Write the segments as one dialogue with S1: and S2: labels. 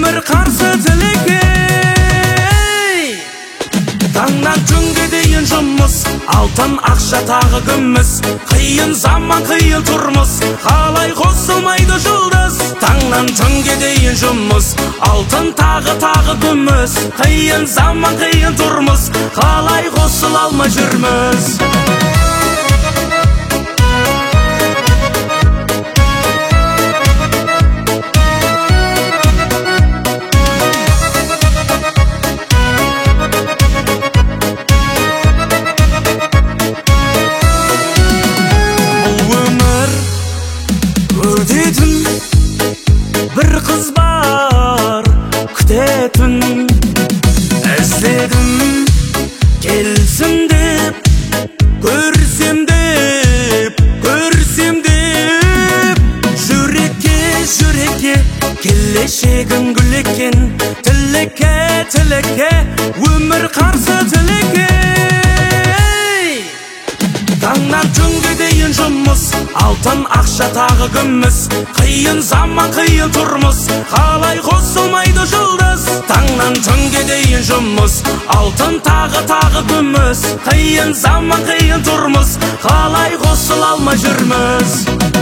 S1: өмір қарсы тілекке. Таңнан түнге дейін жұмыс, алтын ақша тағы күміс. Қиын заман, қиын тұрмыс, қалай қосылмайды жұлдыз. Таңнан түнге дейін жұмыс, алтын тағы күміс. Қиын заман, қиын тұрмыс, қалай қосыла алмай жүрміз. Өтетін бір қыз бар, күтетін. Іздедім, келсін деп, көрсем деп. Жүрекке, келешегін гүл еккен. Тілекке, өмір қарсы тілекке. Таңнан түнге дейін жұмыс, алтын ақша тағы күміс. Қиын заман, қиын тұрмыс, қалай қосылмайды жұлдыз. Таңнан түнге дейін жұмыс, алтын тағы күміс. Қиын заман, қиын тұрмыс, қалай қосыла алмай жүрміз.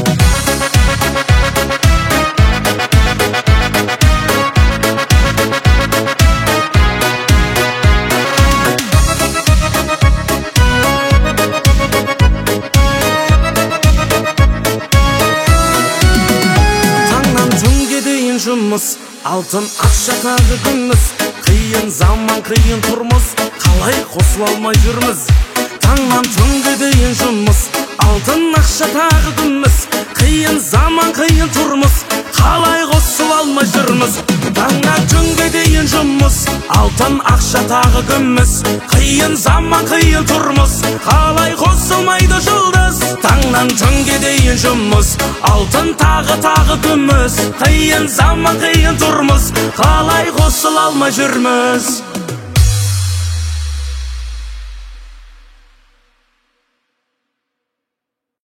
S1: Жұмыс, алтын ақша тағы күміс. Қиын заман, қиын тұрмыс, қалай қосыла алмай жүрміз. Таңнан түнге дейін жұмыс, алтын ақша тағы күміс. Қиын заман, қиын тұрмыс, қалай қосыла алмай жүрміз. Таңнан түнге дейін жұмыс, алтын ақша тағы күміс. Қиын заман, қиын тұрмыс, қалай қосылмайды жұлдыз. Таңнан түнге дейін жұмыс, алтын тағы күміс. Қиын заман, қиын тұрмыс, қалай қосыла алмай жүрміз.